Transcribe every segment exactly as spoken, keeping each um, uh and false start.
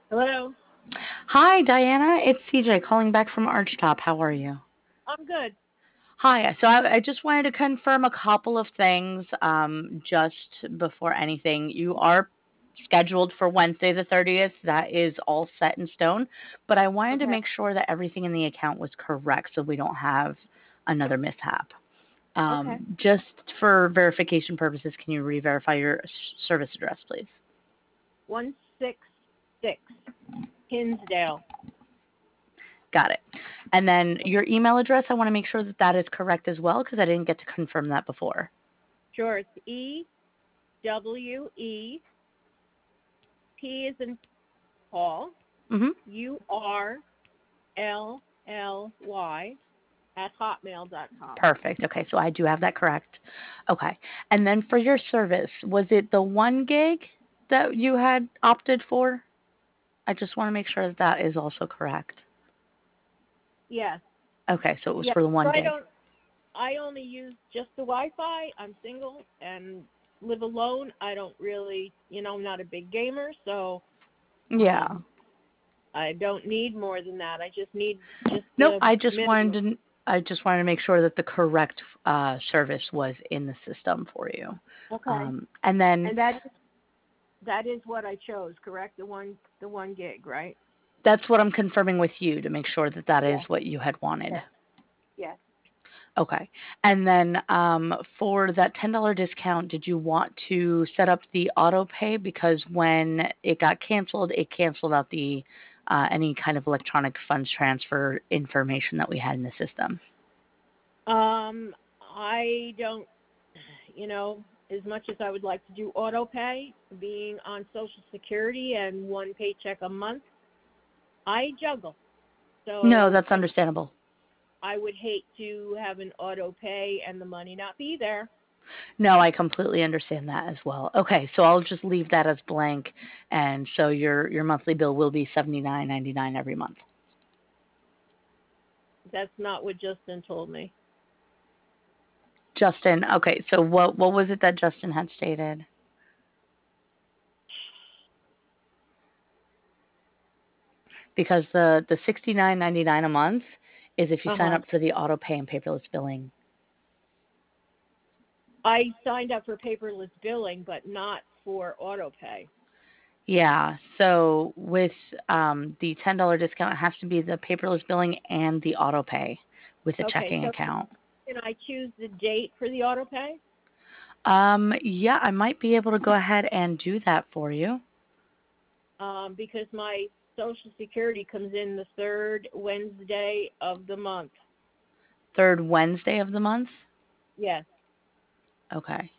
Hello. Hi, Diana. It's C J calling back from Archtop. How are you? I'm good. Hi. So I, I just wanted to confirm a couple of things um, just before anything. You are scheduled for Wednesday the thirtieth. That is all set in stone. But I wanted to Okay. make sure that everything in the account was correct so we don't have another mishap. Okay. Um, just for verification purposes, can you re-verify your s- service address, please? one six six Hinsdale. Got it. And then your email address, I want to make sure that that is correct as well because I didn't get to confirm that before. Sure. It's E W E P is in Paul. Hmm. U R L L Y at hotmail dot com. Perfect. Okay, so I do have that correct. Okay. And then for your service, was it the one gig that you had opted for? I just want to make sure that that is also correct. Yes. Okay, so it was Yes. for the one I gig. don't. I only use just the Wi-Fi. I'm single and live alone. I don't really, you know, I'm not a big gamer, so Yeah. um, I don't need more than that. I just need just Nope, the I just wanted minimum. to I just wanted to make sure that the correct uh, service was in the system for you. Okay. Um, and then And that That is what I chose, correct? The one the one gig, right? that's what I'm confirming with you to make sure that that is Yes, what you had wanted. yes, yes. Okay. And then um, for that ten dollars discount, did you want to set up the auto pay? Because when it got canceled, it canceled out the uh, any kind of electronic funds transfer information that we had in the system. Um, I don't, you know, as much as I would like to do auto pay, being on Social Security and one paycheck a month, I juggle. No, So that's I understandable. I would hate to have an auto pay and the money not be there. No, I completely understand that as well. Okay, so I'll just leave that as blank, and so your your monthly bill will be seventy nine ninety nine every month. That's not what Justin told me. Justin, okay, so what what was it that Justin had stated? Because the the sixty nine ninety nine a month is if you Uh sign huh. up for the auto pay and paperless billing. I signed up for paperless billing, but not for auto pay. Yeah. So with um, the ten dollar discount, it has to be the paperless billing and the auto pay with a Okay, checking so account. can I choose the date for the auto pay? Um, yeah, I might be able to go ahead and do that for you. Um, because my Social Security comes in the third Wednesday of the month. Third Wednesday of the month. Yes. Okay.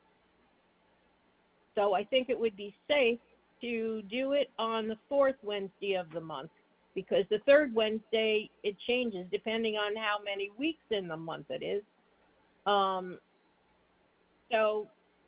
So I think it would be safe to do it on the fourth Wednesday of the month because the third Wednesday it changes depending on how many weeks in the month it is. Um, so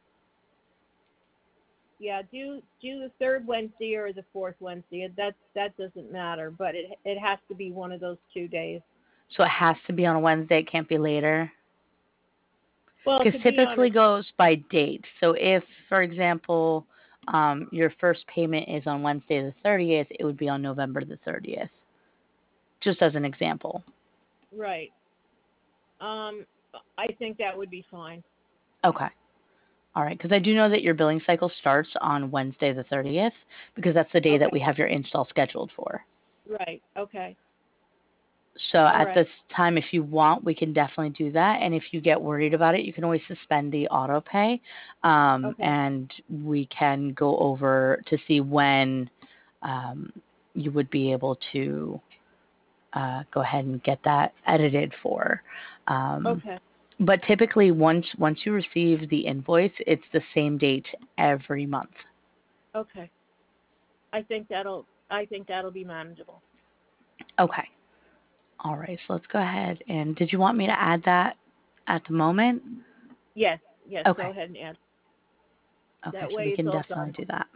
yeah, do do the third Wednesday or the fourth Wednesday. That that doesn't matter, but it it has to be one of those two days. So it has to be on a Wednesday. It can't be later. Well, it Because could be on a typically goes by date. So if, for example, um, your first payment is on Wednesday the thirtieth, it would be on November the thirtieth, just as an example. right. Um, I think that would be fine. Okay. All right. Because I do know that your billing cycle starts on Wednesday the thirtieth, because that's the day that Okay. we have your install scheduled for. Right. Okay. So All at right. this time, if you want, we can definitely do that. And if you get worried about it, you can always suspend the auto pay, um, Okay. and we can go over to see when um, you would be able to uh, go ahead and get that edited for. Um, Okay. but typically, once once you receive the invoice, it's the same date every month. Okay. I think that'll I think that'll be manageable. Okay. All right. So let's go ahead. And did you want me to add that at the moment? Yes. Yes. Go Okay. ahead and add. Okay, That so way we it's can all definitely done. do that.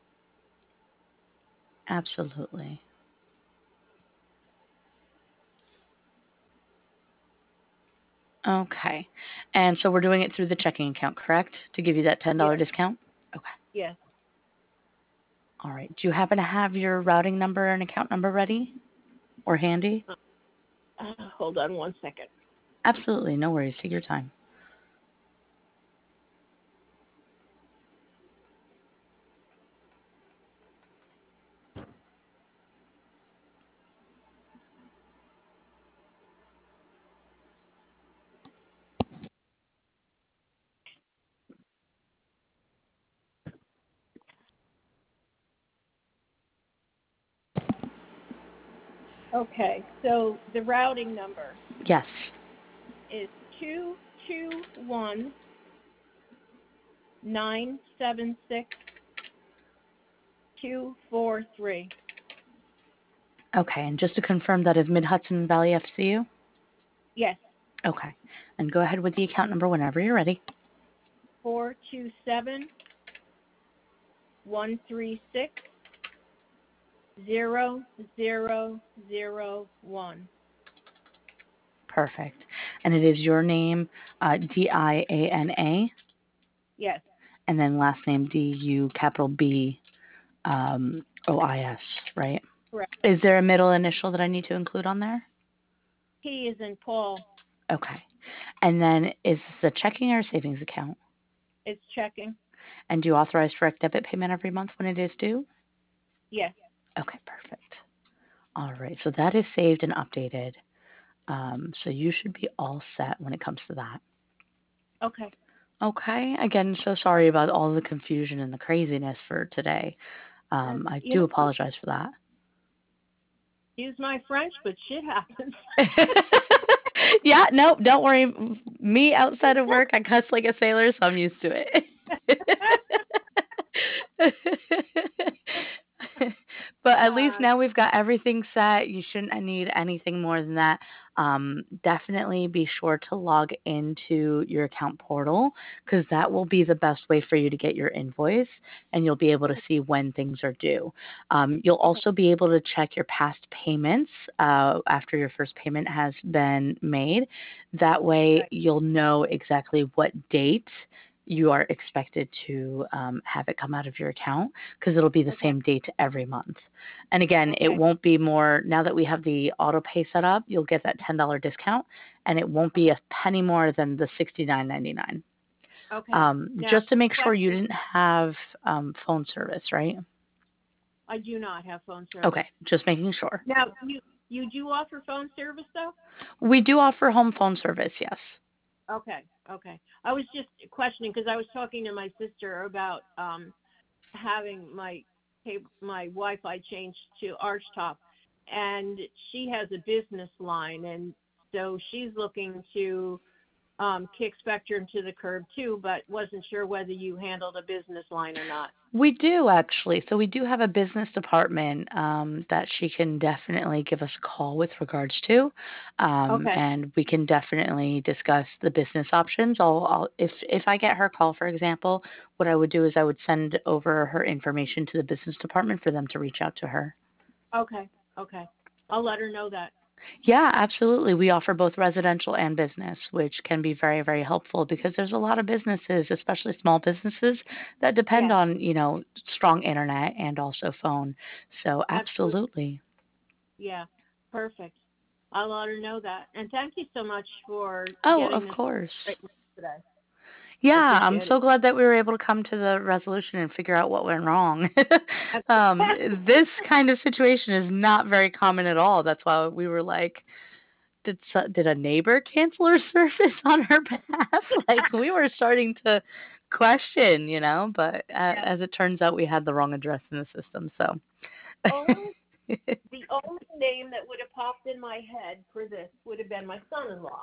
Absolutely. Okay. And so we're doing it through the checking account, correct? To give you that ten dollar Yes. discount? Okay. Yes. All right. Do you happen to have your routing number and account number ready or handy? Uh, hold on one second. Absolutely. No worries. Take your time. Okay, so the routing number Yes. is two two one nine seven six two four three. Okay. And just to confirm, that is Mid Hudson Valley F C U? Yes, Okay. And go ahead with the account number whenever you're ready. four two seven one three six zero zero zero one. Perfect. And it is your name, uh, D I A N A, Yes, and then last name D U capital B um, O I S, right? correct. Is there a middle initial that I need to include on there? P is in Paul. Okay. And then is this a checking or a savings account? It's checking. And do you authorize direct debit payment every month when it is due? Yes. Okay, perfect. All right, so that is saved and updated. Um, so you should be all set when it comes to that. Okay. Okay, again, so sorry about all the confusion and the craziness for today. And, Um, I you do know, apologize for that. use my French, but shit happens. Yeah, no, don't worry. Me outside of work, I cuss like a sailor, so I'm used to it. But at least uh, now we've got everything set. You shouldn't need anything more than that. Um, definitely be sure to log into your account portal, because that will be the best way for you to get your invoice, and you'll be able to see when things are due. Um, you'll okay. also be able to check your past payments uh, after your first payment has been made. That way Right. you'll know exactly what date you are expected to um, have it come out of your account, because it'll be the Okay. same date every month. And again, it Okay. won't be more, now that we have the auto pay set up, you'll get that ten dollars discount, and it won't be Okay. a penny more than the sixty-nine ninety-nine. Okay. Um, Now, just to make sure you question. didn't have um, phone service, right? I do not have phone service. Okay, just making sure. Now, you you do offer phone service though? We do offer home phone service, yes. Okay. Okay. I was just questioning because I was talking to my sister about um having my cable, my Wi-Fi changed to Archtop, and she has a business line, and so she's looking to um, kick Spectrum to the curb too, but wasn't sure whether you handled a business line or not. We do actually. So we do have a business department um, that she can definitely give us a call with regards to, um, Okay. and we can definitely discuss the business options. I'll, I'll if if I get her call, for example, what I would do is I would send over her information to the business department for them to reach out to her. Okay. Okay. I'll let her know that. Yeah, absolutely. We offer both residential and business, which can be very, very helpful, because there's a lot of businesses, especially small businesses, that depend Yes. on, you know, strong internet and also phone. So Absolutely. absolutely. Yeah. Perfect. I'll let her know that. And thank you so much for Oh, of getting this course. right today. I Yeah, I'm appreciate it. so glad that we were able to come to the resolution and figure out what went wrong. um, this kind of situation is not very common at all. That's why we were like, did so- did a neighbor cancel her service on her behalf? Like, we were starting to question, you know, but uh, Yeah. as it turns out, we had the wrong address in the system. So, Only the only name that would have popped in my head for this would have been my son-in-law.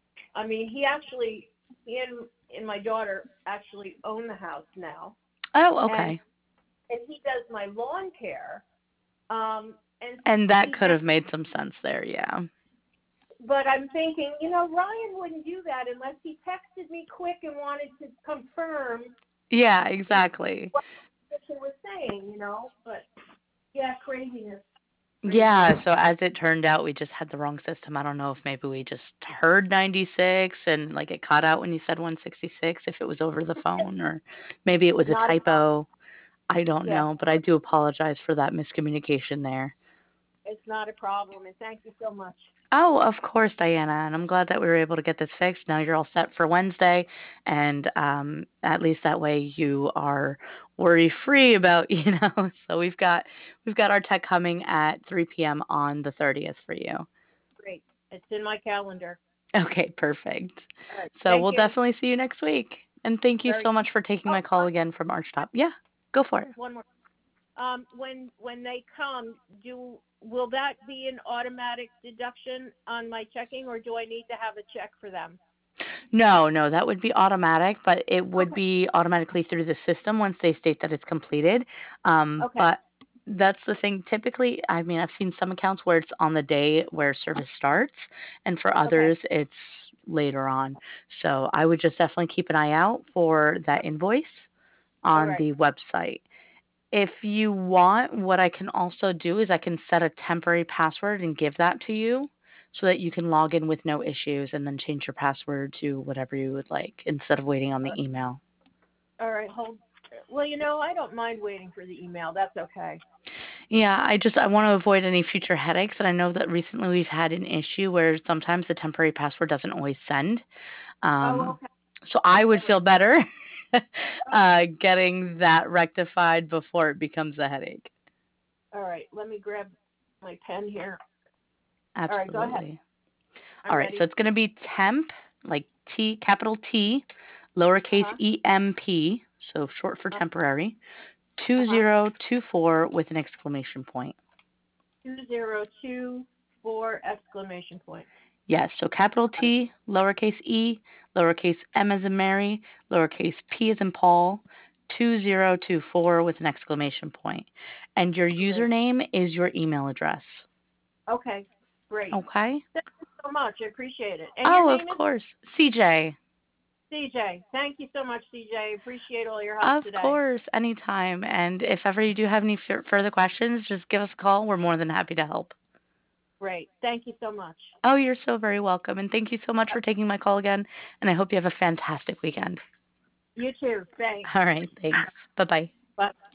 I mean, he actually, he and, and my daughter actually own the house now, oh, and okay. and he does my lawn care. Um, and And that he could just, have made some sense there. Yeah. but I'm thinking, you know, Ryan wouldn't do that unless he texted me quick and wanted to confirm Yeah, you know, exactly. what the person was saying, you know. But yeah, craziness, craziness. Yeah, so as it turned out, we just had the wrong system. I don't know if maybe we just heard ninety-six and like it cut out when you said one sixty-six if it was over the phone, or maybe it was a Not a problem. typo. I don't Yeah, know, but I do apologize for that miscommunication there. it's not a problem, and thank you so much. Oh, of course, Diana, and I'm glad that we were able to get this fixed. Now you're all set for Wednesday, and um, at least that way you are worry free about, you know. So we've got we've got our tech coming at three p m on the thirtieth for you. Great. It's in my calendar. Okay, perfect. All right. So Thank we'll you. definitely see you next week. And thank you Very. so much for taking Oh, my call one, again from Archtop. Yeah, go for it. one more. Um, when when they come, do will that be an automatic deduction on my checking, or do I need to have a check for them? No, no, that would be automatic, but it would Okay. be automatically through the system once they state that it's completed. Um, Okay. but that's the thing. Typically, I mean, I've seen some accounts where it's on the day where service starts, and for Okay. others, it's later on. So I would just definitely keep an eye out for that invoice All on right. the website. If you want, what I can also do is I can set a temporary password and give that to you so that you can log in with no issues and then change your password to whatever you would like instead of waiting on the email. All right. Hold. Well, you know, I don't mind waiting for the email. That's okay. Yeah, I just I want to avoid any future headaches, and I know that recently we've had an issue where sometimes the temporary password doesn't always send. Oh, Um, okay. so I would All right. feel better Okay. uh, getting that rectified before it becomes a headache. All right. Let me grab my pen here. All right. Go ahead. Absolutely. I'm All right, so ready. it's going to be temp, like T, capital T, lowercase Uh-huh. E M P, so short for Uh, temporary, uh-huh. two zero two four with an exclamation point. Two zero two four exclamation point. Yes, so capital Got it. T, lowercase e, lowercase m as in Mary, lowercase p as in Paul, two zero two four with an exclamation point. And your Great. username is your email address. Okay. Great. Okay? Thank you so much. I appreciate it. And your Oh, of name is course. C J. C J. Thank you so much, C J. I appreciate all your help Of today. course, anytime. And if ever you do have any f- further questions, just give us a call. We're more than happy to help. Great. Thank you so much. Oh, you're so very welcome. And thank you so much Uh, for taking my call again. And I hope you have a fantastic weekend. You too. Thanks. All right. Thanks. Bye bye. Bye.